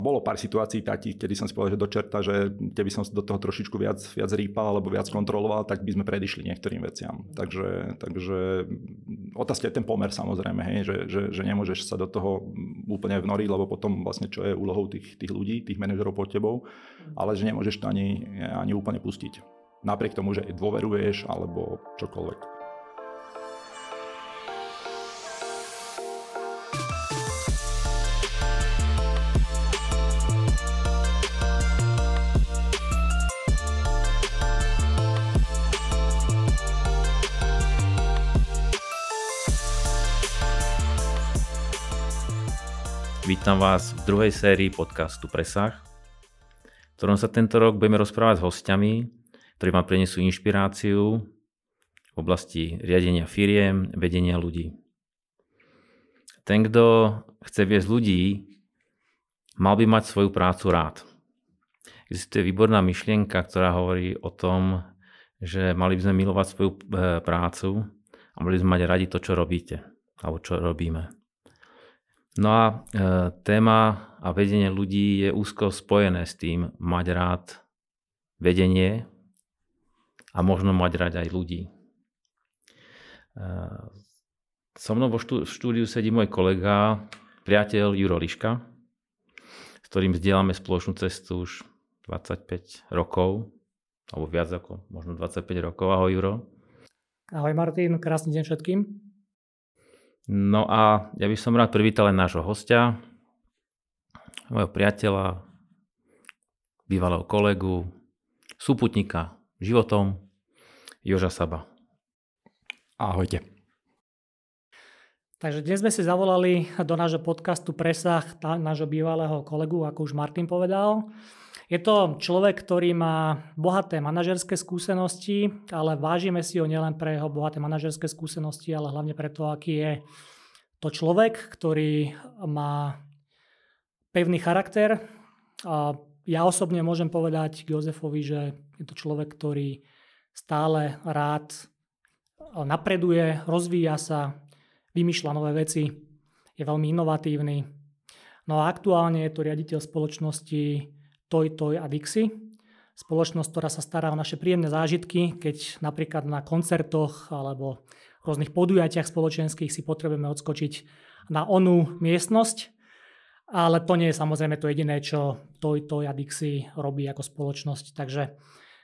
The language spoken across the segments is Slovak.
Bolo pár situácií takých, kedy som si povedal, že do čerta, že keby som do toho trošičku viac rýpal alebo viac kontroloval, tak by sme predišli niektorým veciam. Takže otázka je ten pomer samozrejme, hej, že nemôžeš sa do toho úplne vnoriť, lebo potom vlastne čo je úlohou tých ľudí, tých manažerov pod tebou, ale že nemôžeš to ani úplne pustiť. Napriek tomu, že dôveruješ alebo čokoľvek. Vítam vás v druhej sérii podcastu Presah, v ktorom sa tento rok budeme rozprávať s hostiami, ktorí vám prinesú inšpiráciu v oblasti riadenia firiem, vedenia ľudí. Ten, kto chce viesť ľudí, mal by mať svoju prácu rád. Existuje výborná myšlienka, ktorá hovorí o tom, že mali by sme milovať svoju prácu a mali by sme mať radi to, čo robíte, alebo čo robíme. No a téma a vedenie ľudí je úzko spojené s tým mať rád vedenie a možno mať rád aj ľudí. So mnou v štúdiu sedí môj kolega, priateľ Juro Liška, s ktorým zdieľame spoločnú cestu už 25 rokov, alebo viac ako možno 25 rokov. Ahoj Juro. Ahoj Martin, krásny deň všetkým. No a ja by som rád privítal aj nášho hostia, môjho priateľa, bývalého kolegu, súputníka životom, Joža Saba. Ahojte. Takže dnes sme si zavolali do nášho podcastu Presah nášho bývalého kolegu, ako už Martin povedal. Je to človek, ktorý má bohaté manažerské skúsenosti, ale vážime si ho nielen pre jeho bohaté manažerské skúsenosti, ale hlavne pre to, aký je to človek, ktorý má pevný charakter. A ja osobne môžem povedať k Jozefovi, že je to človek, ktorý stále rád napreduje, rozvíja sa, vymýšľa nové veci, je veľmi inovatívny. No a aktuálne je to riaditeľ spoločnosti Toy a Dixie. Spoločnosť, ktorá sa stará o naše príjemné zážitky, keď napríklad na koncertoch alebo rôznych podujatiach spoločenských si potrebujeme odskočiť na onú miestnosť. Ale to nie je samozrejme to jediné, čo Toy a Dixie robí ako spoločnosť. Takže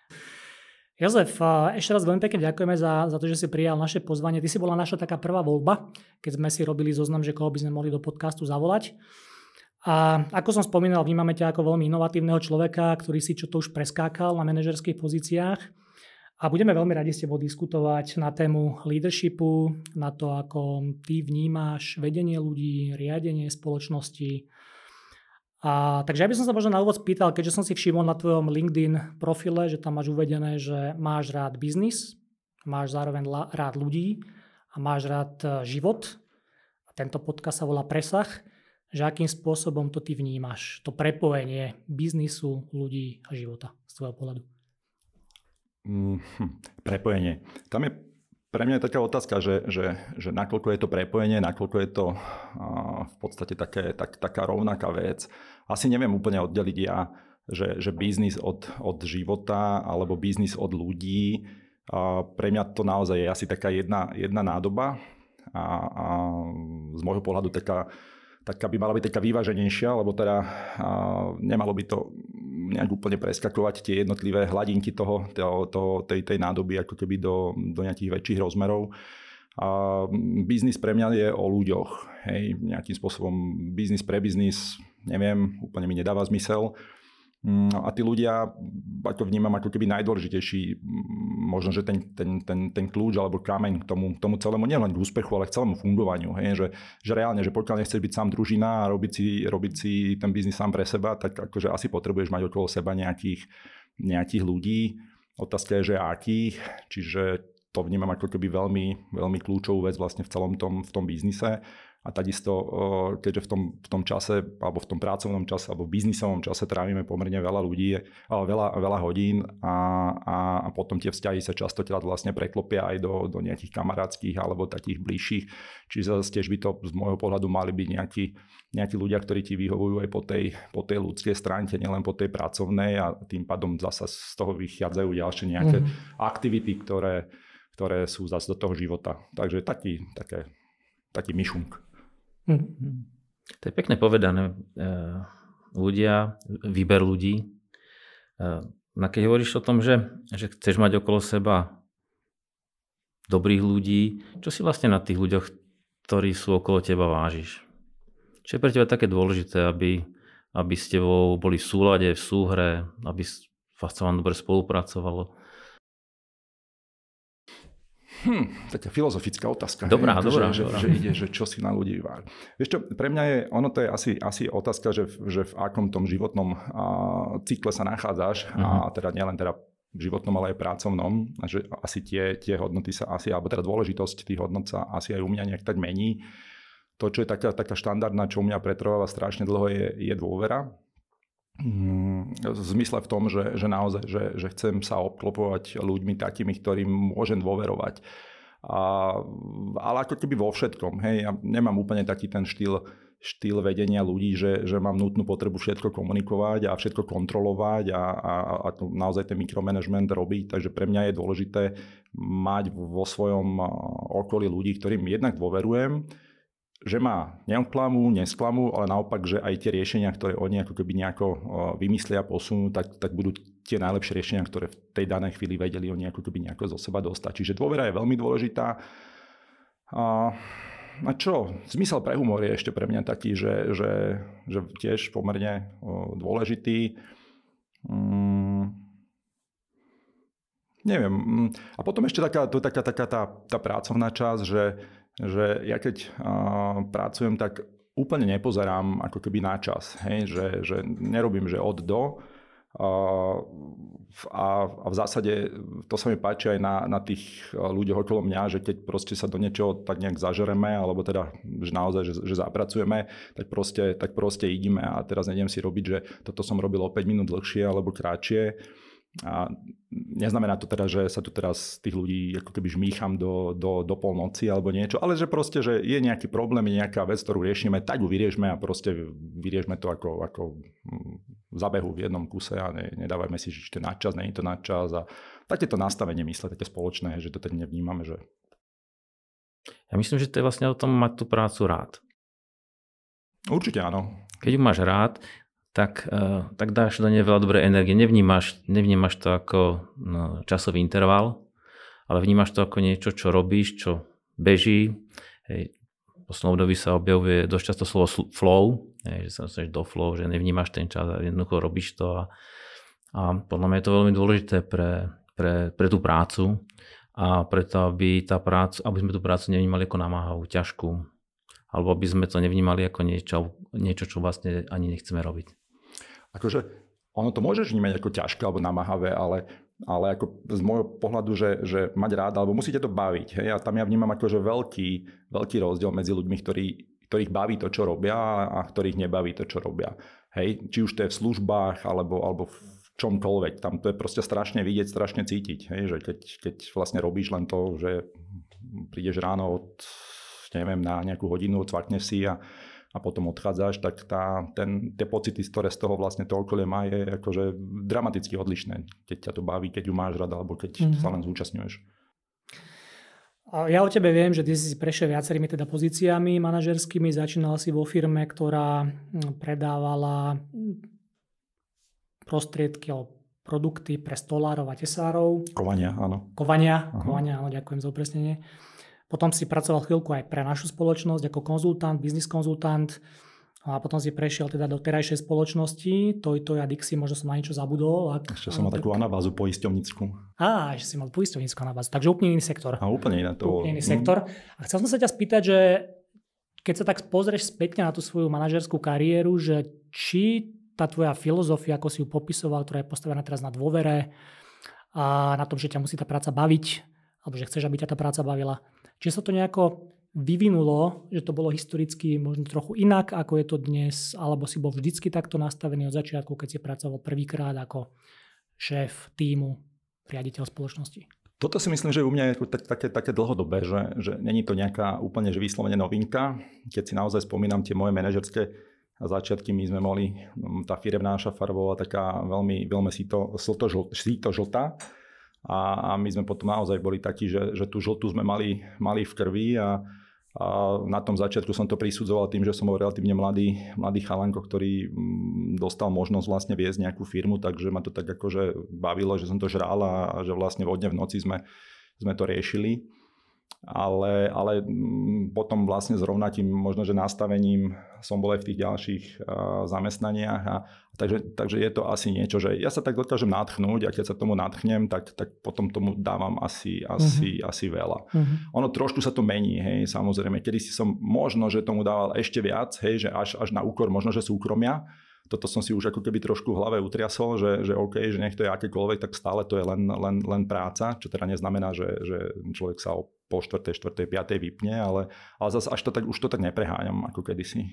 Jozef, ešte raz veľmi pekne ďakujeme za to, že si prijal naše pozvanie. Ty si bola naša taká prvá voľba, keď sme si robili zoznam, že koho by sme mohli do podcastu zavolať. A ako som spomínal, vnímame ťa ako veľmi inovatívneho človeka, ktorý si čo to už preskákal na manažerských pozíciách. A budeme veľmi radi s tebou diskutovať na tému leadershipu, na to, ako ty vnímáš vedenie ľudí, riadenie spoločnosti. Takže ja by som sa možno na úvod spýtal, keďže som si všimol na tvojom LinkedIn profile, že tam máš uvedené, že máš rád biznis, máš zároveň rád ľudí a máš rád život. A tento podcast sa volá Presah. Že akým spôsobom to ty vnímaš, to prepojenie biznisu, ľudí a života z tvojho pohľadu? Prepojenie. Tam je pre mňa taká otázka, že nakoľko je to prepojenie, nakoľko je to v podstate taká rovnaká vec. Asi neviem úplne oddeliť ja, že biznis od života alebo biznis od ľudí. Pre mňa to naozaj je asi taká jedna nádoba a z môjho pohľadu taká by mala byť taká vyváženejšia, lebo teda nemalo by to nejak úplne preskakovať tie jednotlivé hladinky tej nádoby ako keby do nejakých väčších rozmerov. Biznis pre mňa je o ľuďoch. Hej, nejakým spôsobom biznis pre biznis, neviem, úplne mi nedáva zmysel. A tí ľudia, ako vnímam, ako keby najdôležitejší, možno, že ten kľúč alebo kameň k tomu celému, nielen k úspechu, ale k celému fungovaniu. Hej? Že reálne, že pokiaľ nechceš byť sám družina a robiť si ten biznis sám pre seba, tak akože asi potrebuješ mať okolo seba nejakých ľudí. Otázka je, že akých. Čiže to vnímam ako keby veľmi, veľmi kľúčovú vec vlastne v celom v tom biznise. A takisto, keďže v tom čase, alebo v tom pracovnom čase, alebo v biznisovom čase trávime pomerne veľa ľudí, veľa hodín a potom tie vzťahy sa častokrát vlastne preklopia aj do nejakých kamarátskych alebo takých bližších. Čiže tiež by to z môjho pohľadu mali byť nejakí ľudia, ktorí ti vyhovujú aj po tej ľudskej stránke, nielen po tej pracovnej a tým pádom zasa z toho vychádzajú ďalšie nejaké aktivity, ktoré sú zase do toho života. Takže taký myšunk. To je pekne povedané. Ľudia, výber ľudí. Keď hovoríš o tom, že chceš mať okolo seba dobrých ľudí, čo si vlastne na tých ľuďoch, ktorí sú okolo teba, vážiš? Čo je pre teba také dôležité, aby s tebou boli v súlade, v súhre, aby sa vám dobre spolupracovalo? Taká filozofická otázka. Dobrá. Že ide, že čo si na ľudí váži. Vieš čo, pre mňa to je asi otázka, že v akom tom životnom cykle sa nachádzaš, a teda nielen teda v životnom, ale aj pracovnom. A že asi tie hodnoty sa alebo teda dôležitosť tých hodnot sa asi aj u mňa nejak tak mení. To, čo je taká štandardná, čo u mňa pretrváva strašne dlho, je dôvera. V zmysle v tom, že naozaj, že chcem sa obklopovať ľuďmi takými, ktorým môžem dôverovať. Ale ako keby vo všetkom. Hej, ja nemám úplne taký ten štýl vedenia ľudí, že mám nutnú potrebu všetko komunikovať a všetko kontrolovať a to naozaj ten mikromanagement robiť. Takže pre mňa je dôležité mať vo svojom okolí ľudí, ktorým jednak dôverujem, že ma neoklamú, nesklamú, ale naopak, že aj tie riešenia, ktoré oni ako keby nejako vymyslia, posunú, tak budú tie najlepšie riešenia, ktoré v tej danej chvíli vedeli oni ako keby nejako zo seba dostať. Čiže dôvera je veľmi dôležitá. A čo? Zmysel pre humor je ešte pre mňa taký, že tiež pomerne dôležitý. Neviem. A potom ešte taká tá pracovná časť, že ja keď pracujem, tak úplne nepozerám ako keby na čas. Hej? Že nerobím, že od do. A v zásade to sa mi páči aj na tých ľuďoch okolo mňa, že keď proste sa do niečoho tak nejak zažereme, alebo teda že naozaj, že zapracujeme, tak proste ideme a teraz nejdem si robiť, že toto som robil o 5 minút dlhšie alebo kratšie. A neznamená to teda, že sa tu teraz tých ľudí ako keby žmýcham do polnoci alebo niečo, ale že proste, že je nejaký problém, je nejaká vec, ktorú riešime, tak ju vyriešme a proste vyriešme to ako v zabehu v jednom kuse a nedávajme si, že to je nadčas, nie je to nadčas a takéto nastavenie mysle, také spoločné, že to teď nevnímame, že... Ja myslím, že to je vlastne o tom mať tú prácu rád. Určite áno. Keď ju máš rád, tak dáš do nej veľa dobrej energie. Nevnímaš to ako časový interval, ale vnímaš to ako niečo, čo robíš, čo beží. Hej. V poslednom období sa objavuje dosť často slovo flow, že sa dostaneš do flow, že nevnímaš ten čas a jednoducho robíš to. A podľa mňa je to veľmi dôležité pre tú prácu a preto, aby sme tú prácu nevnímali ako namáhavú, ťažkú, alebo aby sme to nevnímali ako niečo, čo vlastne ani nechceme robiť. Akože ono to môžeš vnímať ako ťažké alebo namáhavé, ale ako z môjho pohľadu, že mať rád, alebo musíte to baviť. Hej? A tam ja vnímam akože veľký rozdiel medzi ľuďmi, ktorých baví to, čo robia a ktorých nebaví to, čo robia. Hej? Či už to je v službách alebo v čomkoľvek. Tam to je proste strašne vidieť, strašne cítiť. Hej? Že keď vlastne robíš len to, že prídeš ráno na nejakú hodinu, odsvakneš si a potom odchádzaš, tak tie pocity, ktoré z toho vlastne to okolie má, je akože dramaticky odlišné. Keď ťa to baví, keď ju máš rada, alebo keď sa len zúčastňuješ. Ja o tebe viem, že ty si prešiel viacerými teda pozíciami manažerskými. Začínal si vo firme, ktorá predávala prostriedky alebo produkty pre stolárov a tesárov. Kovania, áno. Kovania, áno, ďakujem za upresnenie. Potom si pracoval chvíľku aj pre našu spoločnosť ako konzultant, biznis konzultant a potom si prešiel teda do terajšej spoločnosti, Toyota a Dixie, možno som na niečo zabudol. Ešte som mal takú anabázu poisťovnícku. Ešte si mal poisťovnícku anabázu, takže úplne iný sektor. Úplne iný to bol. Úplne iný sektor. A chcel som sa ťa spýtať, že keď sa tak pozrieš spätne na tú svoju manažerskú kariéru, že či tá tvoja filozofia, ako si ju popisoval, ktorá je postavená teraz na dôvere a na tom, že ťa musí tá práca baviť, alebo že chceš, aby ťa tá práca bavila, či sa to nejako vyvinulo, že to bolo historicky možno trochu inak, ako je to dnes, alebo si bol vždycky takto nastavený od začiatku, keď si pracoval prvýkrát ako šéf tímu, riaditeľ spoločnosti? Toto si myslím, že u mňa je také dlhodobé, že není to nejaká úplne že vyslovene novinka. Keď si naozaj spomínam tie moje manažerské začiatky, my sme mali, tá firemná naša farba bola taká veľmi síto žltá. A my sme potom naozaj boli takí, že tú žltú sme mali v krvi a na tom začiatku som to prisudzoval tým, že som bol relatívne mladý chalanko, ktorý dostal možnosť vlastne viesť nejakú firmu, takže ma to tak akože bavilo, že som to žral a že vlastne vodne v noci sme to riešili. Ale potom vlastne s rovnakým možno, že nastavením som bol aj v tých ďalších zamestnaniach a takže je to asi niečo, že ja sa tak dokážem nadchnúť a keď sa tomu nadchnem, tak potom tomu dávam asi veľa. Ono trošku sa to mení, hej, samozrejme, kedysi som možno, že tomu dával ešte viac, hej, že až na úkor možno, že súkromia. Toto som si už ako keby trošku v hlave utriasol, že OK, že nech to je akékoľvek, tak stále to je len práca, čo teda neznamená, že človek sa o po 4., 5. vypne, ale zase už to tak nepreháňam ako kedysi.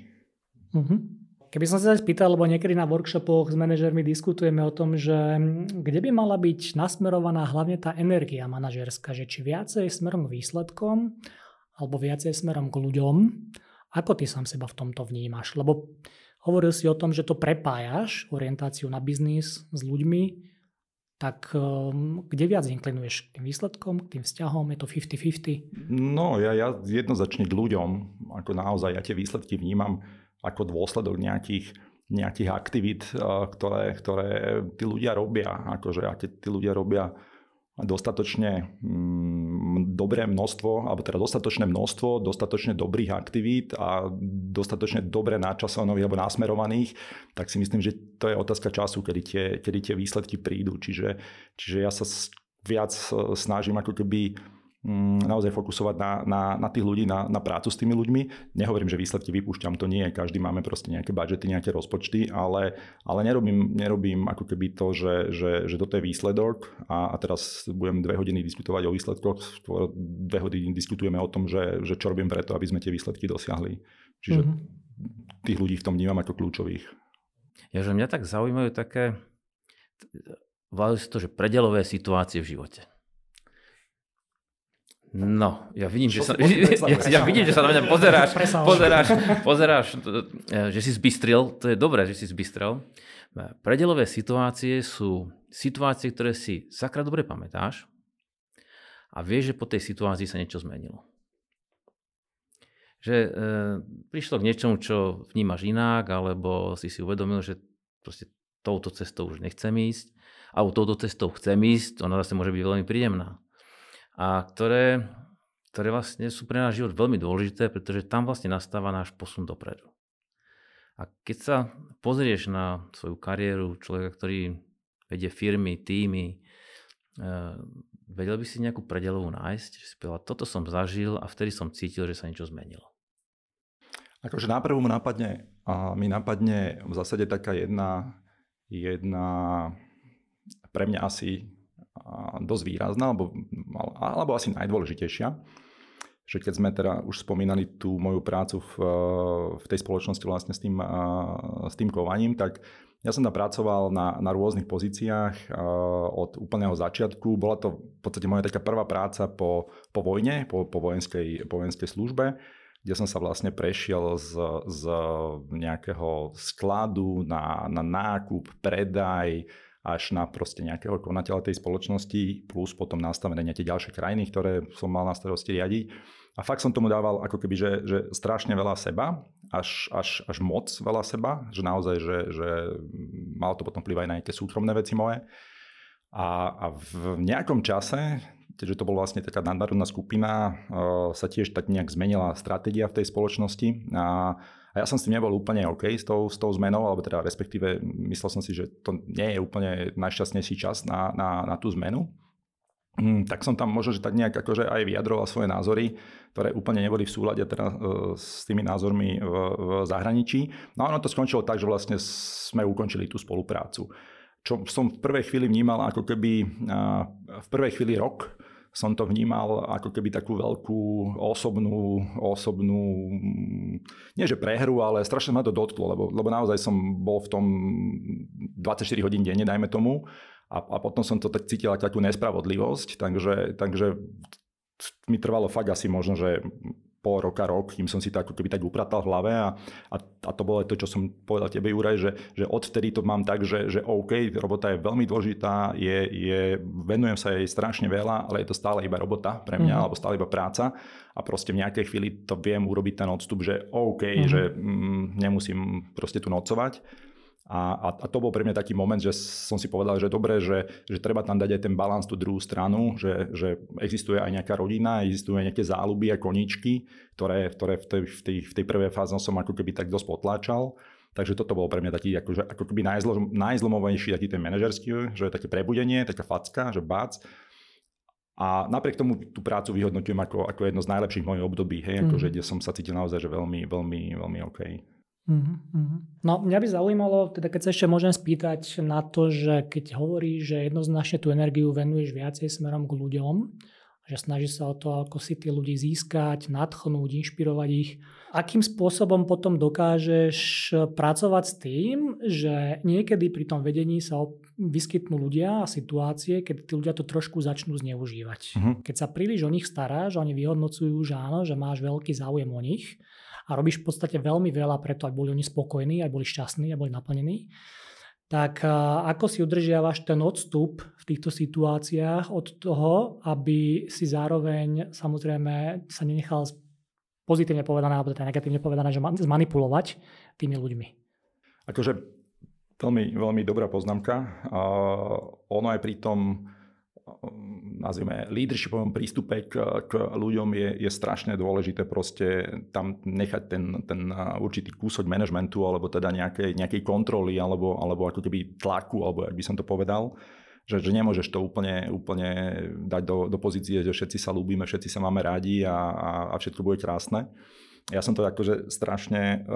Keby som sa spýtal, lebo niekedy na workshopoch s manažermi diskutujeme o tom, že kde by mala byť nasmerovaná hlavne tá energia manažerská, že či viacej smerom k výsledkom alebo viacej smerom k ľuďom. Ako ty sám seba v tomto vnímaš? Lebo hovoril si o tom, že to prepájaš, orientáciu na biznis s ľuďmi, tak kde viac inklinuješ? K tým výsledkom, k tým vzťahom? Je to 50-50? No, ja jednoznačne k ľuďom. Ako naozaj, ja tie výsledky vnímam ako dôsledok nejakých aktivít, ktoré tí ľudia robia. Akože, a keď tí ľudia robia dostatočne dobré množstvo, alebo teda dostatočné množstvo, dostatočne dobrých aktivít a dostatočne dobre načasovaných alebo nasmerovaných, tak si myslím, že to je otázka času, kedy tie výsledky prídu. Čiže ja sa viac snažím ako keby naozaj fokusovať na tých ľudí, na prácu s tými ľuďmi. Nehovorím, že výsledky vypúšťam, to nie je. Každý máme proste nejaké budžety, nejaké rozpočty, ale nerobím ako keby to, že toto je výsledok a teraz budem 2 hodiny diskutovať o výsledkoch, 2 hodiny diskutujeme o tom, že čo robím preto, aby sme tie výsledky dosiahli. Čiže tých ľudí v tom vnímam ako kľúčových. Že mňa tak zaujímajú také, volajú si to, že predelové situácie v živote. No, ja vidím, že sa na mňa pozeráš, že si zbystril, to je dobré, že si zbystril. Predelové situácie sú situácie, ktoré si sakra dobre pamätáš a vieš, že po tej situácii sa niečo zmenilo. Že prišlo k niečomu, čo vnímaš inak, alebo si uvedomil, že proste touto cestou už nechcem ísť, alebo touto cestou chcem ísť, ona zase môže byť veľmi príjemná. A ktoré vlastne sú pre náš život veľmi dôležité, pretože tam vlastne nastáva náš posun dopredu. A keď sa pozrieš na svoju kariéru človeka, ktorý vedie firmy, tímy, vedel by si nejakú predelovú nájsť, že si povedal, toto som zažil a vtedy som cítil, že sa niečo zmenilo. Akože náprvu mi napadne v zásade taká jedna pre mňa asi dosť výrazná, alebo asi najdôležitejšia, že keď sme teda už spomínali tú moju prácu v tej spoločnosti vlastne s tým kovaním, tak ja som tam pracoval na rôznych pozíciách od úplného začiatku. Bola to v podstate moja taká prvá práca po vojne, po vojenskej službe, kde som sa vlastne prešiel z nejakého skladu na nákup, predaj, až na proste nejakého konateľa tej spoločnosti, plus potom nastavené nejaké ďalšie krajiny, ktoré som mal na starosti riadiť. A fakt som tomu dával ako keby, že strašne veľa seba, až moc veľa seba, že naozaj, že malo to potom vplyv aj na nejaké súkromné veci moje. A v nejakom čase, keďže to bola vlastne taká nadnárodná skupina, sa tiež tak nejak zmenila stratégia v tej spoločnosti a ja som s tým nebol úplne OK s tou zmenou, alebo teda respektíve myslel som si, že to nie je úplne najšťastnejší čas na tú zmenu. Tak som tam možno, že tak nejak akože aj vyjadroval svoje názory, ktoré úplne neboli v súlade teda s tými názormi v zahraničí. No a ono to skončilo tak, že vlastne sme ukončili tú spoluprácu. Čo som v prvej chvíli vnímal ako keby v prvej chvíli rok som to vnímal ako keby takú veľkú osobnú nie že prehru, ale strašne ma to dotklo, lebo naozaj som bol v tom 24 hodín denne, dajme tomu, a potom som to tak cítil ako takú nespravodlivosť, takže mi trvalo fakt asi možno, že pol roka, rok, kým som si to ako keby tak upratal v hlave a to bolo to, čo som povedal tebe, Juraj, že odvtedy to mám tak, že OK, robota je veľmi dôležitá, venujem sa jej strašne veľa, ale je to stále iba robota pre mňa, alebo stále iba práca a proste v nejakej chvíli to viem urobiť ten odstup, že OK, že nemusím proste tu nocovať. A to bol pre mňa taký moment, že som si povedal, že dobre, že treba tam dať aj ten balans tú druhú stranu, že existuje aj nejaká rodina, existujú aj nejaké záľuby a koníčky, ktoré v tej prvej fáze som ako keby tak dosť potláčal. Takže toto bolo pre mňa taký ako keby najzlomovejší taký ten manažerský, že také prebudenie, taká facka, že bác. A napriek tomu tú prácu vyhodnotujem ako jedno z najlepších mojich období, akože, kde som sa cítil naozaj že veľmi, veľmi, veľmi OK. No mňa by zaujímalo, teda keď sa ešte môžem spýtať na to, že keď hovoríš, že jednoznačne tú energiu venuješ viacej smerom k ľuďom, že snažíš sa o to, ako si tí ľudí získať, nadchnúť, inšpirovať ich. Akým spôsobom potom dokážeš pracovať s tým, že niekedy pri tom vedení sa vyskytnú ľudia a situácie, keď tí ľudia to trošku začnú zneužívať. Keď sa príliš o nich staráš, oni vyhodnocujú, že áno, že máš veľký záujem o nich a robíš v podstate veľmi veľa preto, aby boli oni spokojní, aby boli šťastní, aby boli naplnení. Tak ako si udržiavaš ten odstup v týchto situáciách od toho, aby si zároveň samozrejme sa nenechal pozitívne povedané, alebo teda negatívne povedané, že zmanipulovať tými ľuďmi? Akože veľmi, veľmi dobrá poznámka. Ono aj pri tom nazvime leadershipovom prístupe k ľuďom je strašne dôležité proste tam nechať ten určitý kúsok manažmentu alebo teda nejakej kontroly alebo ako keby tlaku, alebo ak by som to povedal, že nemôžeš to úplne dať do pozície, že všetci sa ľúbime, všetci sa máme rádi a všetko bude krásne. Ja som to akože strašne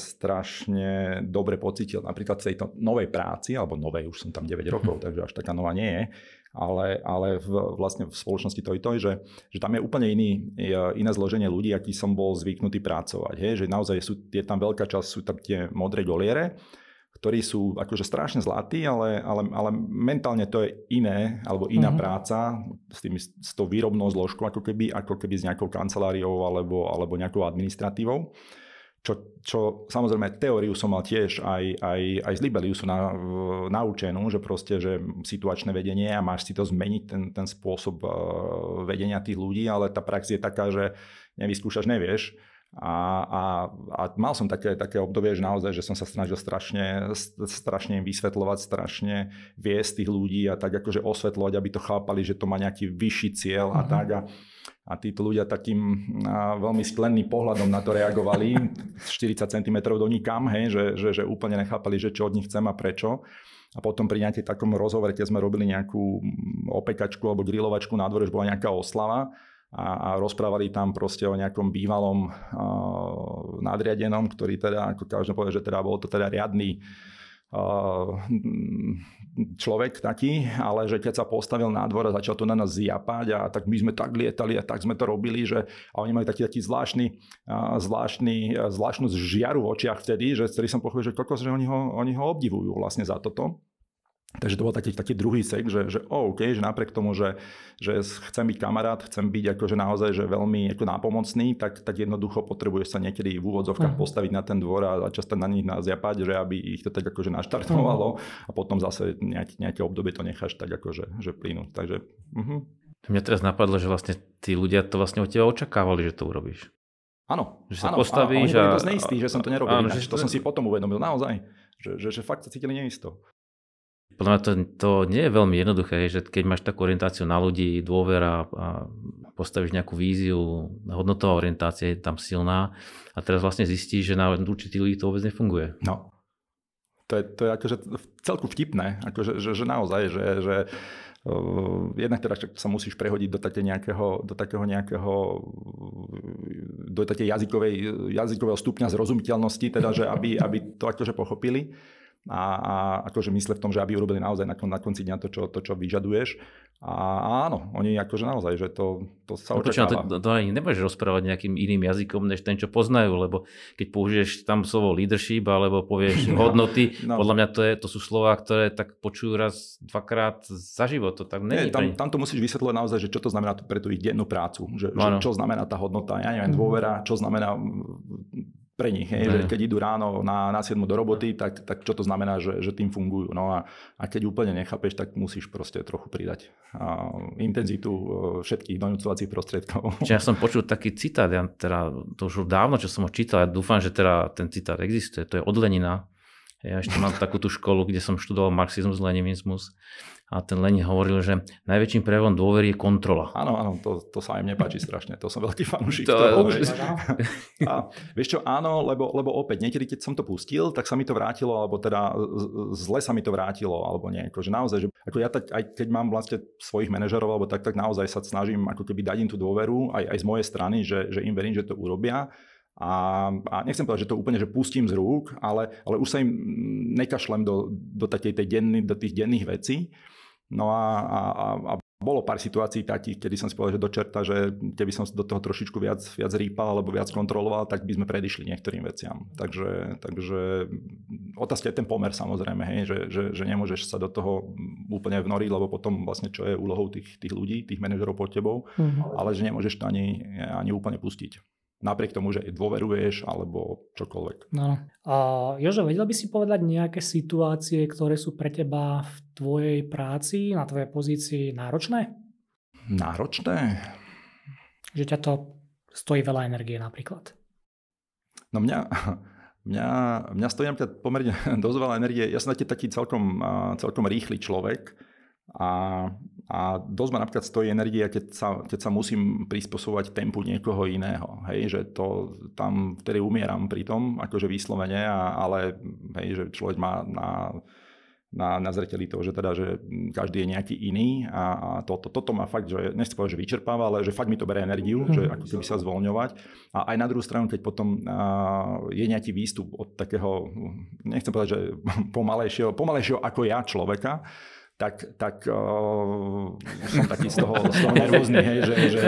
dobre pocítil napríklad v tejto novej práci, alebo novej, už som tam 9 rokov, takže až taká nová nie je, ale vlastne v spoločnosti to že tam je úplne iné zloženie ľudí, aký som bol zvyknutý pracovať. Že naozaj je tam veľká časť, sú tam tie modré goliere, ktorí sú akože strašne zlatí, ale mentálne to je iné, alebo iná práca s tou výrobnou zložkou, ako keby s nejakou kanceláriou alebo nejakou administratívou. Čo samozrejme teóriu som mal tiež aj z Libeliusu naučenú, že proste, že situačné vedenie a máš si to zmeniť, ten spôsob vedenia tých ľudí, ale tá prax je taká, že nevyskúšaš, nevieš. A mal som také obdobie, že naozaj, že som sa snažil strašne im vysvetľovať, strašne viesť tých ľudí a tak akože osvetľovať, aby to chápali, že to má nejaký vyšší cieľ a tak. A títo ľudia takým veľmi sklenným pohľadom na to reagovali, 40 cm do nikam, že úplne nechápali, že čo od nich chcem a prečo. A potom pri nejakej takom rozhovore, keď sme robili nejakú opekačku alebo grilovačku na dvore, že bola nejaká oslava, a rozprávali tam proste o nejakom bývalom nadriadenom, ktorý teda, ako každý povedal, že teda bol to teda riadny človek taký, ale že keď sa postavil na dvor a začal to na nás zjapať a tak my sme tak lietali a tak sme to robili, že a oni mali taký zvláštnu žiaru v očiach vtedy, že vtedy som pochopil, že kokos, že oni ho obdivujú vlastne za toto. Takže to bol taký druhý sek, že OK, že napriek tomu, že chcem byť kamarát, chcem byť akože naozaj že veľmi ako nápomocný, tak jednoducho potrebuješ sa niekedy v úvodzovkách postaviť na ten dvor a začať na nich nazjapať, že aby ich to tak akože naštartovalo a potom zase nejaké obdobie to necháš tak akože že plynúť. Takže Mňa teraz napadlo, že vlastne tí ľudia to vlastne od teba očakávali, že to urobíš. Áno, že sa postavíš a oni boli dosť neistí, že som to nerobil. Áno, to som si potom uvedomil naozaj, že fakt sa cítili neisto. Podľa mňa to nie je veľmi jednoduché, že keď máš takú orientáciu na ľudí, dôvera a postavíš nejakú víziu, hodnotová orientácia je tam silná a teraz vlastne zistíš, že na určitých ľudí to vôbec nefunguje. No, to je akože celku vtipné, akože, že naozaj, že jednak teda sa musíš prehodiť do takej jazykového stupňa zrozumiteľnosti, teda, že aby to akože pochopili. a akože mysle v tom, že aby urobili naozaj na konci dňa to, čo vyžaduješ. A áno, oni akože naozaj, že to sa očakáva. To ani nebudeš rozprávať nejakým iným jazykom, než ten, čo poznajú, lebo keď použiješ tam slovo leadership, alebo povieš hodnoty, podľa mňa to sú slová, ktoré tak počujú raz, dvakrát za život. To tak nie, tam to musíš vysvetľovať naozaj, že čo to znamená pre tú ich dennú prácu. Že čo znamená tá hodnota, ja neviem, dôvera, čo znamená pre nich, že keď idú ráno na 7 do roboty, tak čo to znamená, že tým fungujú. No a keď úplne nechápeš, tak musíš proste trochu pridať intenzitu všetkých donúcovacích prostriedkov. Ja som počul taký citát, to už dávno, čo som ho čítal, ja dúfam, že teda ten citát existuje, to je od Lenina. Ja ešte mám takú tú školu, kde som študoval marxizmus, leninizmus. A ten Lenin hovoril, že najväčším prejavom dôvery je kontrola. Áno, to sa aj mne páči strašne. To som veľký fanúšik. A vieš čo, áno, lebo opäť niekedy, keď som to pustil, tak sa mi to vrátilo, alebo teda zle sa mi to vrátilo, alebo nie. Akože naozaj, že ako ja tak, aj keď mám vlastne svojich manažerov, alebo tak naozaj sa snažím ako keby dať im tú dôveru, aj z mojej strany, že im verím, že to urobia. A nechcem povedať, že to úplne že pustím z rúk, ale už sa im nekašlem do tých denných vecí. No a bolo pár situácií takých, kedy som si povedal, že do čerta, že keby som do toho trošičku viac rýpal alebo viac kontroloval, tak by sme predišli niektorým veciam. Takže otázka je ten pomer samozrejme, že nemôžeš sa do toho úplne vnoriť, lebo potom vlastne čo je úlohou tých ľudí, tých manažerov pod tebou, ale že nemôžeš to ani úplne pustiť. Napriek tomu, že dôveruješ alebo čokoľvek. No. Jožo, vedel by si povedať nejaké situácie, ktoré sú pre teba v tvojej práci, na tvojej pozícii náročné? Náročné? Že ťa to stojí veľa energie napríklad. No mňa stojí napríklad pomerne dosť veľa energie. Ja som taký celkom rýchly človek. A dosť ma napríklad stojí energia, keď sa musím prispôsobovať tempu niekoho iného. Hej, že to tam vtedy umieram pri tom, akože vyslovene, ale hej, že človek má na zreteli toho, že každý je nejaký iný a toto má fakt, že nechcem povedať, že vyčerpáva, ale že fakt mi to berie energiu, že ako keby sa zvolňovať. A aj na druhú stranu, keď potom je nejaký výstup od takého, nechcem povedať, že pomalejšieho ako ja človeka, tak som taký z toho nervózny, hej,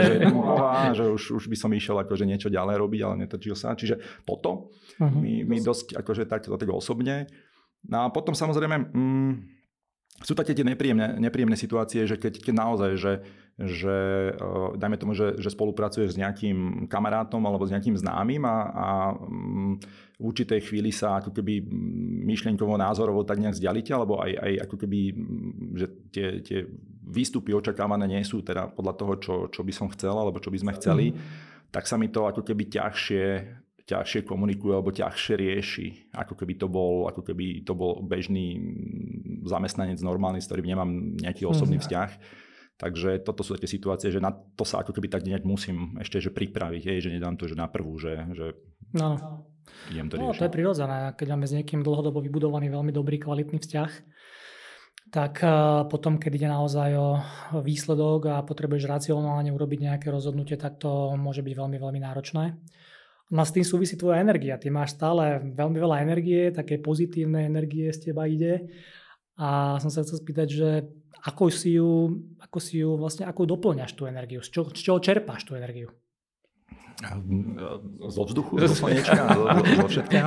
že už by som išiel akože niečo ďalej robiť, ale netočil sa. Čiže toto mi dosť akože tak osobne. No a potom samozrejme sú také tie nepríjemné situácie, že keď naozaj, že dajme tomu, že spolupracuješ s nejakým kamarátom alebo s nejakým známym a v určitej chvíli sa ako keby myšlienkovo, názorovo tak nejak vzdialite, alebo aj ako keby, že tie výstupy očakávané nie sú teda podľa toho, čo by som chcel, alebo čo by sme chceli, tak sa mi to ako keby ťažšie komunikuje alebo ťažšie rieši, ako keby to bol bežný zamestnanec normálny, s ktorým nemám nejaký osobný vzťah. Takže toto sú také situácie, že na to sa ako keby tak nejak musím ešte pripraviť, že nedám to že na prvú, že idem to riešiť. No, to je prirodzené. Keď máme s niekým dlhodobo vybudovaný veľmi dobrý, kvalitný vzťah, tak potom, keď ide naozaj o výsledok a potrebuješ racionálne urobiť nejaké rozhodnutie, tak to môže byť veľmi, veľmi náročné. No s tým súvisí tvoja energia. Ty máš stále veľmi veľa energie, také pozitívne energie z teba ide. A som sa chcel spýtať, že ako doplňaš tú energiu? Z čoho čerpáš tú energiu? Zo vzduchu, zo slnečka, zo všetkého.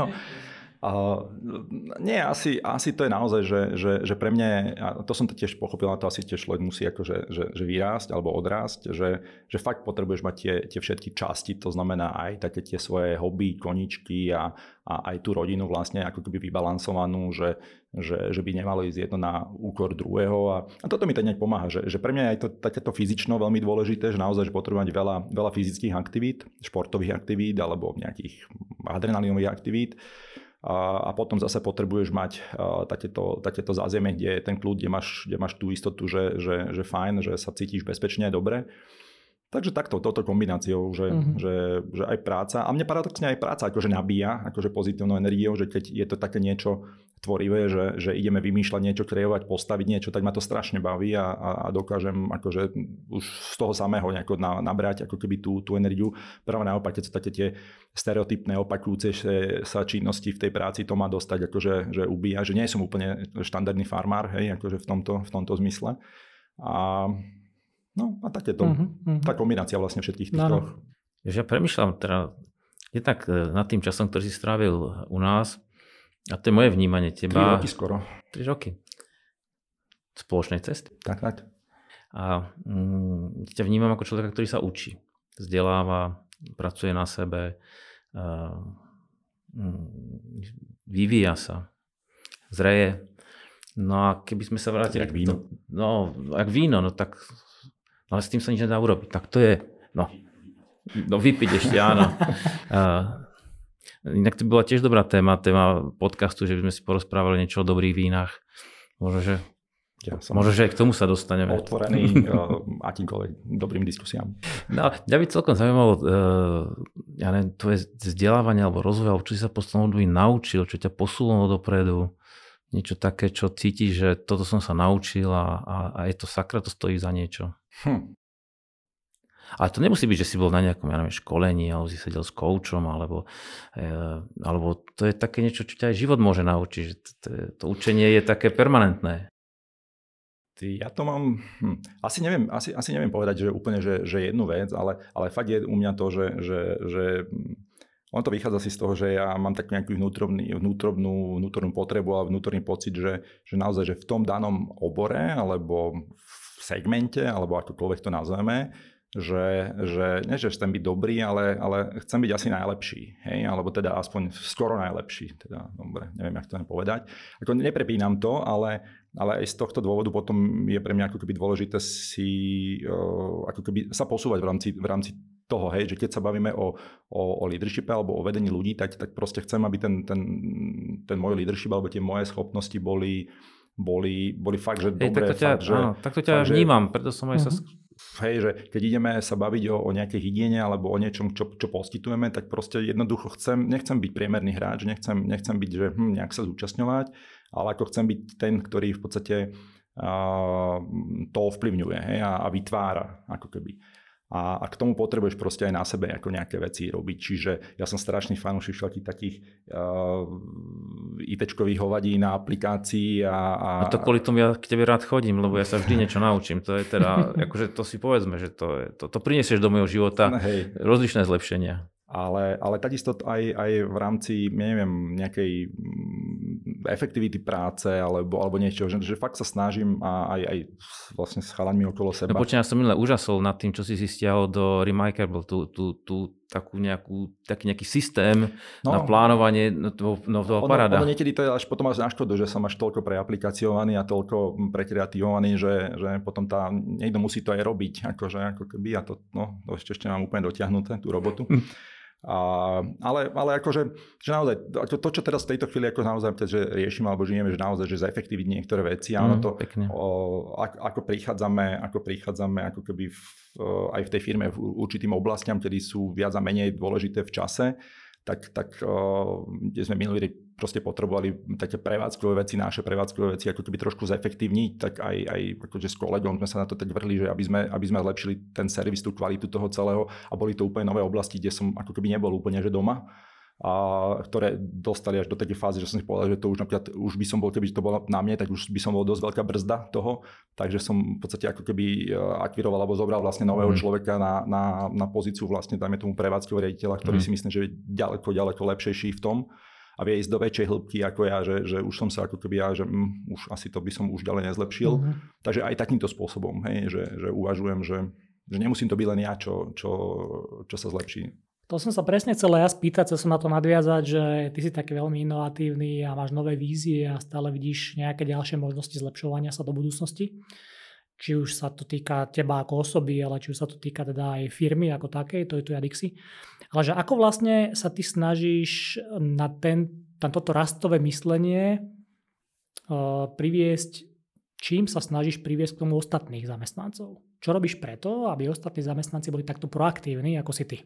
Nie, asi to je naozaj, že pre mňa, a to som to tiež pochopil, a to asi tiež človek musí akože, že vyrásť alebo odrásť, že fakt potrebuješ mať tie všetky časti, to znamená aj také tie svoje hobby, koničky a aj tú rodinu vlastne ako keby vybalansovanú, že by nemalo ísť jedno na úkor druhého a toto mi to nejak pomáha, že pre mňa je aj to takéto fyzično veľmi dôležité, že naozaj že potrebujem mať veľa fyzických aktivít, športových aktivít alebo nejakých adrenalinových aktivít. A potom zase potrebuješ mať takéto zázemie, kde je ten kľud, kde máš tú istotu, že fajn, že sa cítiš bezpečne a dobre. Takže takto, touto kombináciou, že aj práca, a mne paradoxne aj práca akože nabíja akože pozitívnou energiou, že keď je to také niečo tvorivé, že ideme vymýšľať niečo, kreovať, postaviť niečo, tak ma to strašne baví a dokážem akože už z toho samého nejako nabrať ako keby tú energiu. Práve naopak, keď sú také tie stereotypné, opakujúce sa činnosti v tej práci, to má dostať akože že ubíja, že nie som úplne štandardný farmár, hej, akože v tomto zmysle. A takéto, tá kombinácia vlastne všetkých tých troch. Ja premýšľam teda jednak nad tým časom, ktorý si strávil u nás, a to je moje vnímanie teba. 3 roky skoro. 3 roky. Spoločnej cesty. Tak. A ťa vnímam ako človeka, ktorý sa učí. Vzdeláva, pracuje na sebe, vyvíja sa, zreje. No a keby sme sa vrátili... Jak víno. Jak víno, tak... Ale s tým sa nič nedá urobiť. Tak to je... No vypiť ešte, áno. Inak to bola tiež dobrá téma podcastu, že by sme si porozprávali niečo o dobrých vínach. Možno, že aj k tomu sa dostaneme. Otvorený akýmkoľvek dobrým diskusiám. No, mňa by celkom zaujímalo, tvoje vzdelávanie alebo rozvoj, alebo čo si sa poslednou dobou naučil, čo ťa posunulo dopredu, niečo také, čo cítiš, že toto som sa naučil a je to sakra, to stojí za niečo. Ale to nemusí byť, že si bol na nejakom školení, alebo si sedel s koučom, alebo to je také niečo, čo ťa aj život môže naučiť. Že to učenie je také permanentné. Ja to mám... Asi neviem povedať, že úplne že jednu vec, ale fakt je u mňa to, že on to vychádza si z toho, že ja mám takú nejakú vnútornú potrebu a vnútorný pocit, že naozaj, že v tom danom obore, alebo v segmente, alebo akokoľvek to nazveme, že nie, že chcem byť dobrý, ale chcem byť asi najlepší, hej? Alebo teda aspoň skoro najlepší. Teda, dobre, neviem, jak to povedať. Ako neprepínam to, ale aj z tohto dôvodu potom je pre mňa ako keby dôležité si ako keby sa posúvať v rámci toho, hej, že keď sa bavíme o leadershipe alebo o vedení ľudí, tak proste chcem, aby ten môj leadership alebo tie moje schopnosti boli fakt, že dobré. Tak to ťa vnímam, preto som aj sa... Hej, že keď ideme sa baviť o nejakej hygiene alebo o niečom, čo poskytujeme, tak proste jednoducho nechcem byť priemerný hráč, nechcem byť, že nejak sa zúčastňovať, ale ako chcem byť ten, ktorý v podstate to ovplyvňuje, hej, a vytvára ako keby. A k tomu potrebuješ proste aj na sebe ako nejaké veci robiť. Čiže ja som strašný fanúšik všetkých takých ITčkových hovadí na aplikácii. A to kvôli tomu ja k tebe rád chodím, lebo ja sa vždy niečo naučím. To je teda, akože to si povedzme, že to prinesieš do môjho života rozličné zlepšenia. Ale takisto aj v rámci, neviem, nejakej efektivity práce alebo niečo, že fakt sa snažím a aj vlastne s chalaňmi okolo seba. No počujem, ja som minule úžasol nad tým, čo si stiahol do Remarkable, taký nejaký systém na plánovanie nového paráda. Ono niekedy to je až potom až na škodu, že som až toľko preaplikaciovaný a toľko prekreativovaný, že potom niekto musí to aj robiť, ako keby, a to ešte mám úplne dotiahnuté, tú robotu. Ale akože, že naozaj, to, čo teraz v tejto chvíli ako naozaj že riešime alebo žijeme, že naozaj, že zefektívniť niektoré veci a ono to, ako prichádzame ako keby aj v tej firme v určitým oblastiam, kedy sú viac a menej dôležité v čase, tak kde sme minulý proste potrebovali také naše prevádzkové veci ako keby trošku zefektívniť, tak aj akože s kolegom sme sa na to tak vrhli, že aby sme zlepšili ten servis, tú kvalitu toho celého a boli to úplne nové oblasti, kde som ako keby nebol úplne že doma, a ktoré dostali až do takej fázy, že som si povedal, že to už napríklad, už by som bol, keby to bolo na mne, tak už by som bol dosť veľká brzda toho, takže som v podstate ako keby akviroval alebo zobral vlastne nového človeka na pozíciu vlastne, dajme tomu prevádzkového riaditeľa, ktorý si myslím, že je ďaleko lepšejší v tom a vie ísť do väčšej hĺbky ako ja, že už som sa ako keby že už asi to by som už ďalej nezlepšil. Takže aj takýmto spôsobom, hej, že uvažujem, že nemusím to byť len ja, čo sa zlepší. To som sa presne chcel ja spýtať, chcel som na to nadviazať, že ty si taký veľmi inovatívny a máš nové vízie a stále vidíš nejaké ďalšie možnosti zlepšovania sa do budúcnosti. Či už sa to týka teba ako osoby, ale či už sa to týka teda aj firmy ako takej, to je tu Adixi. Ale že ako vlastne sa ty snažíš na toto rastové myslenie priviesť, čím sa snažíš priviesť k tomu ostatných zamestnancov? Čo robíš preto, aby ostatní zamestnanci boli takto proaktívni, ako si ty?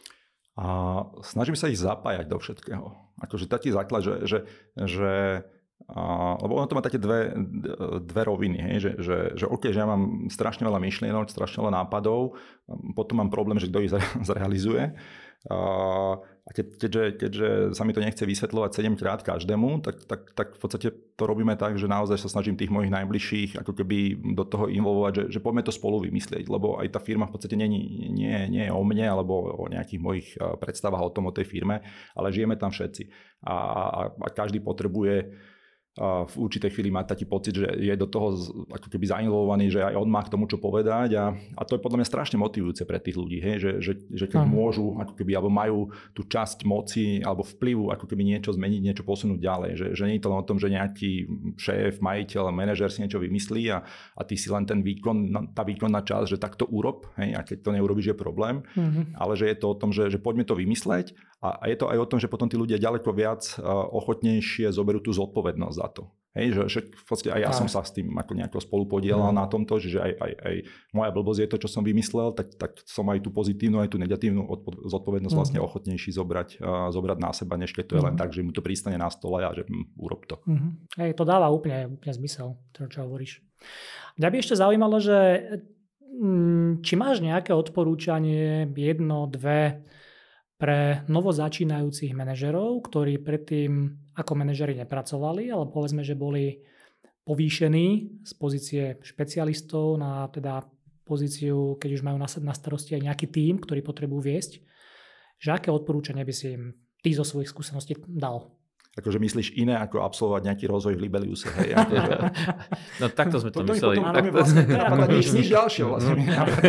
A snažím sa ich zapájať do všetkého. Akože taký základ, že Lebo ono to má také dve roviny, hej? Že OK, že ja mám strašne veľa myšlienok, strašne veľa nápadov, potom mám problém, že kto ich zrealizuje. A keďže sa mi to nechce vysvetľovať 7 krát každému, tak v podstate to robíme tak, že naozaj sa snažím tých mojich najbližších ako keby do toho involvovať, že poďme to spolu vymyslieť, lebo aj tá firma v podstate nie je o mne alebo o nejakých mojich predstavách o tej firme, ale žijeme tam všetci. A každý potrebuje v určitej chvíli mať taký pocit, že je do toho ako keby zainvolovaný, že aj on má k tomu čo povedať a to je podľa mňa strašne motivujúce pre tých ľudí, hej? Že keď môžu ako keby, alebo majú tú časť moci alebo vplyvu ako keby niečo zmeniť, niečo posunúť ďalej, že nie je to len o tom, že nejaký šéf, majiteľ, manažer si niečo vymyslí a ty si len ten tá výkonná časť, že takto urob, hej? A keď to neurobíš, je problém, ale že je to o tom, že poďme to vymysleť a je to aj o tom, že potom tí ľudia ďaleko viac ochotnejšie zoberú tú zodpovednosť za to. Hej, že v podstate aj ja som sa s tým ako nejako spolupodielal na tomto, že aj moja blbosť je to, čo som vymyslel, tak som aj tú pozitívnu, aj tú negatívnu zodpovednosť vlastne ochotnejší zobrať na seba, než keď to je len tak, že mu to pristane na stole a že urob to. Hej, to dáva úplne zmysel, čo hovoríš. Mňa by ešte zaujímalo, že či máš nejaké odporúčanie, 1, 2 pre novo začínajúcich manažerov, ktorí predtým ako manažeri nepracovali, ale povedzme, že boli povýšení z pozície špecialistov na teda pozíciu, keď už majú na starosti aj nejaký tím, ktorý potrebujú viesť. Že aké odporúčanie by si im ty zo svojich skúseností dal? Akože myslíš iné, ako absolvovať nejaký rozvoj v Libeliuse, hej? Akože... No takto sme to mysleli. Potom mi vlastne napadá nič ďalšie vlastne.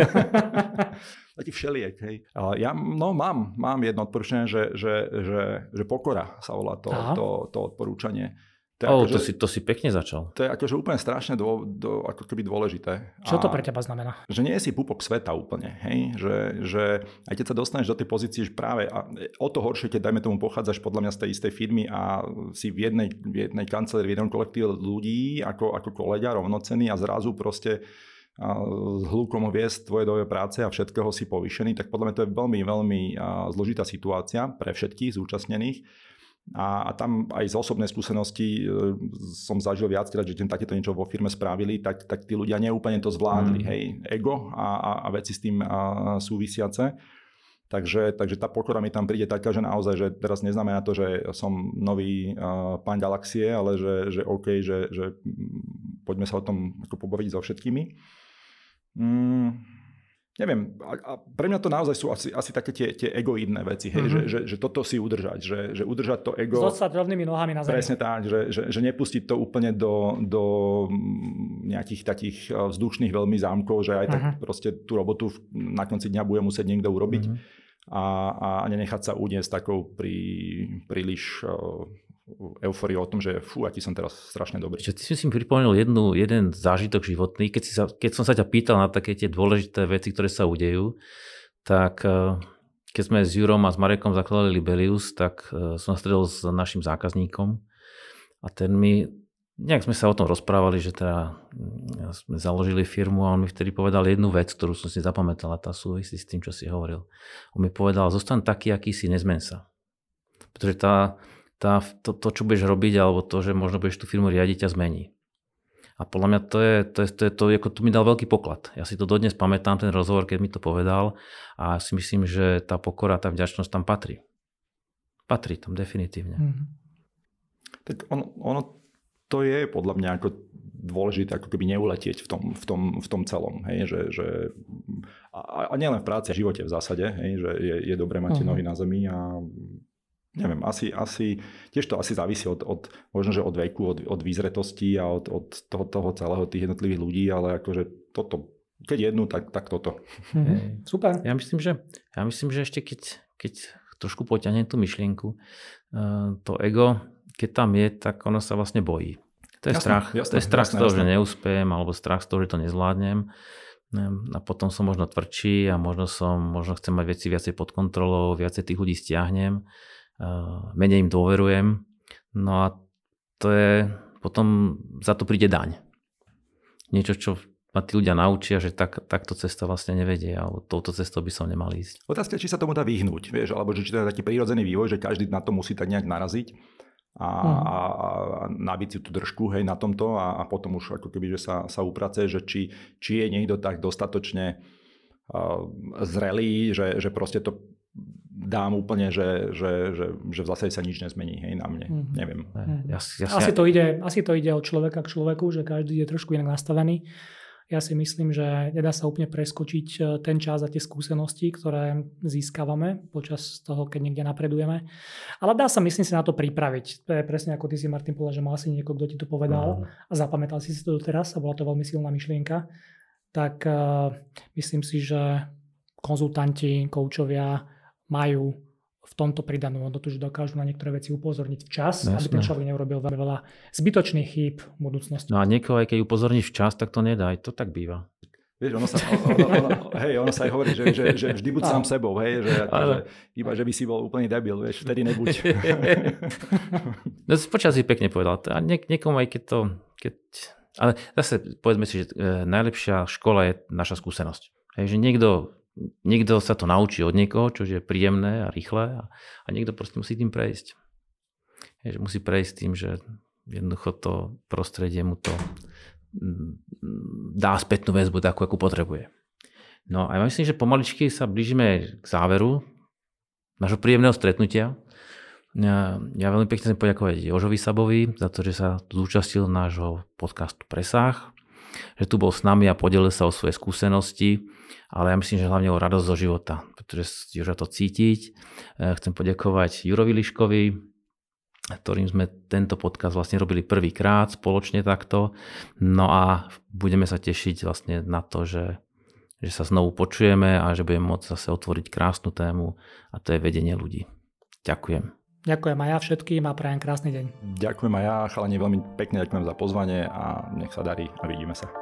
Taký všeliek, hej. Ja mám jedno odporúčanie, že pokora sa volá to odporúčanie. To si pekne začal. To je akože úplne strašne ako keby dôležité. Čo to pre teba znamená? Že nie si pupok sveta úplne, hej? Že aj keď sa dostaneš do tej pozície, že práve o to horšie, keď dajme tomu pochádzaš podľa mňa z tej istej firmy a si v jednej kancelárii, v jednom kolektíve ľudí ako kolega rovnocenný a zrazu proste s hľukom viesť tvoje dojové práce a všetkého si povýšený, tak podľa mňa to je veľmi, veľmi zložitá situácia pre všetkých zúčastnených. A tam aj z osobnej skúsenosti som zažil viackrát, že takéto niečo vo firme spravili, tak tí ľudia neúplne to zvládli. Hej, ego a veci s tým súvisiace. Takže tá pokora mi tam príde taká, že naozaj, že teraz neznamená to, že som nový pán galaxie, ale že OK, že poďme sa o tom ako pobaviť so všetkými. Neviem, a pre mňa to naozaj sú asi také tie egoidné veci, hej, že toto si udržať, že udržať to ego... Zostať rovnými nohami na zemi. Presne tak, že nepustiť to úplne do nejakých takých vzdušných veľmi zámkov, že aj tak proste tú robotu na konci dňa bude musieť niekto urobiť a nenechať sa uniesť takou príliš eufóriou o tom, že aký som teraz strašne dobrý. Ty si mi pripomenul jeden zážitok životný. Keď som sa ťa pýtal na také tie dôležité veci, ktoré sa udejú, tak keď sme s Jurom a s Marekom zakladali Libelius, tak som stretol s našim zákazníkom a nejak sme sa o tom rozprávali, že teda sme založili firmu a on mi vtedy povedal jednu vec, ktorú som si zapamätal a tá súvisí s tým, čo si hovoril. On mi povedal, zostaň taký, aký si, nezmen sa. Pretože to, čo budeš robiť, alebo to, že možno budeš tú firmu riadiť, ťa zmení. A podľa mňa to mi dal veľký poklad. Ja si to dodnes pamätám, ten rozhovor, keď mi to povedal a si myslím, že tá pokora, tá vďačnosť tam patrí. Patrí tam definitívne. Tak ono to je podľa mňa ako dôležité ako keby neuletieť v tom celom. Hej? A nielen v práci, v živote v zásade, hej? Že je dobré mať nohy na zemi a neviem, asi tiež to asi závisí možno, že od veku, od výzretosti a od toho celého tých jednotlivých ľudí, ale akože toto, keď jednu, tak toto. Super. Ja myslím, že ešte keď trošku poťahnem tú myšlienku, to ego, keď tam je, tak ono sa vlastne bojí. To je strach. To je strach z toho, že neúspejem, alebo strach z toho, že to nezvládnem. A potom som možno tvrdší a možno chcem mať veci viacej pod kontrolou, viacej tých ľudí stiahnem. Menej im dôverujem. No a to je, potom za to príde daň. Niečo, čo ma tí ľudia naučia, že takto cesta vlastne nevedie, alebo touto cestou by som nemal ísť. Otázka, či sa tomu dá vyhnúť, vieš, alebo či to je taký prírodzený vývoj, že každý na to musí tak nejak naraziť. a nabiť si tú držku, hej, na tomto a potom už ako keby, že sa uprace, že či je niekto tak dostatočne zrelý, že proste to dám úplne, že v zásade sa nič nezmení, hej, na mne. Neviem. Asi to ide od človeka k človeku, že každý je trošku inak nastavený. Ja si myslím, že nedá sa úplne preskočiť ten čas a tie skúsenosti, ktoré získavame počas toho, keď niekde napredujeme. Ale dá sa, myslím si, na to pripraviť. To je presne ako ty si, Martin, povedal, že mal si niekoho, kto ti to povedal a zapamätal si to doteraz a bola to veľmi silná myšlienka. Tak myslím si, že konzultanti, koučovia majú v tomto pridanú hodnotu, že dokážu na niektoré veci upozorniť včas, aby ten človek neurobil veľa zbytočných chýb v budúcnosti. No a niekoho, aj keď upozorníš včas, tak to nedá, aj to tak býva. Vieš, ono sa aj hovorí, že vždy buď sám sebou, hej, že iba, že by si bol úplný debil, vieš, vtedy nebuď. No počas si pekne povedal, a niekomu aj keď to... Ale zase povedzme si, že najlepšia škola je naša skúsenosť. Hej, že niekto sa to naučí od niekoho, čo je príjemné a rýchle a niekto proste musí tým prejsť. Hej, že musí prejsť tým, že jednoducho to prostredie mu to dá spätnú väzbu takú, akú potrebuje. No a ja myslím, že pomaličky sa blížime k záveru nášho príjemného stretnutia. Ja veľmi pekne chcem poďakovať Jožovi Sabovi za to, že sa zúčastil nášho podcastu Presah, že tu bol s nami a podelil sa o svoje skúsenosti, ale ja myslím, že hlavne o radosť zo života, pretože Joža to cítiť. Chcem poďakovať Jurovi Liškovi, ktorým sme tento podcast vlastne robili prvýkrát spoločne takto. No a budeme sa tešiť vlastne na to, že sa znovu počujeme a že budeme môcť zase otvoriť krásnu tému a to je vedenie ľudí. Ďakujem. Ďakujem aj ja všetkým a prajem krásny deň. Ďakujem aj ja, chalani, veľmi pekne ďakujem za pozvanie a nech sa darí a vidíme sa.